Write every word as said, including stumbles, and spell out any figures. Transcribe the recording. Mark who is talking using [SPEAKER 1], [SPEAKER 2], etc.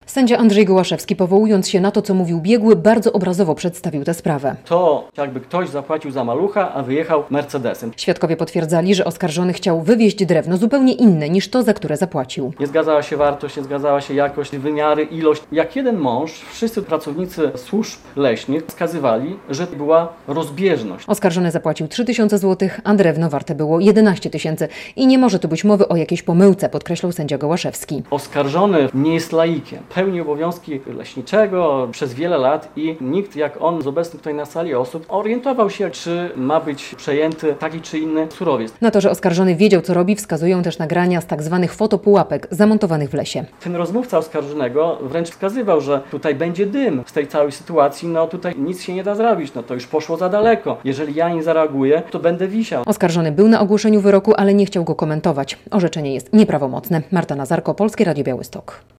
[SPEAKER 1] Sędzia Andrzej Gołaszewski, powołując się na to, co mówił biegły, bardzo obrazowo przedstawił tę sprawę.
[SPEAKER 2] To jakby ktoś zapłacił za malucha, a wyjechał Mercedesem.
[SPEAKER 1] Świadkowie potwierdzali, że oskarżony chciał wywieźć drewno zupełnie inne niż to, za które zapłacił.
[SPEAKER 2] Nie zgadzała się wartość, nie zgadzała się jakość, wymiary, ilość. Jak jeden mąż, wszyscy pracownicy służb leśnych wskazywali, że była rozbieżność.
[SPEAKER 1] Oskarżony zapłacił trzy tysiące złotych, a drewno warte było jedenaście tysięcy. I nie może tu być mowy o jakiejś pomyłce, podkreślał sędzia Gołaszewski.
[SPEAKER 2] Oskarżony nie jest laikiem. Pełni obowiązki leśniczego przez wiele lat i nikt jak on z obecnych tutaj na sali osób orientował się, czy ma być przejęty taki czy inny surowiec.
[SPEAKER 1] Na to, że oskarżony wiedział, co robi, wskazują też nagrania z tak zwanych fotopułapek zamontowanych w lesie.
[SPEAKER 2] Ten rozmówca oskarżonego wręcz wskazywał, że tutaj będzie dym z tej całej sytuacji, no tutaj nic się nie da zrobić, no to już poszło za daleko. Jeżeli ja nie zareaguję, to będę wisiał.
[SPEAKER 1] Oskarżony był na ogłoszeniu wyroku, ale nie chciał go komentować. Orzeczenie jest nieprawomocne. Marta Nazarko, Polskie Radio Białystok.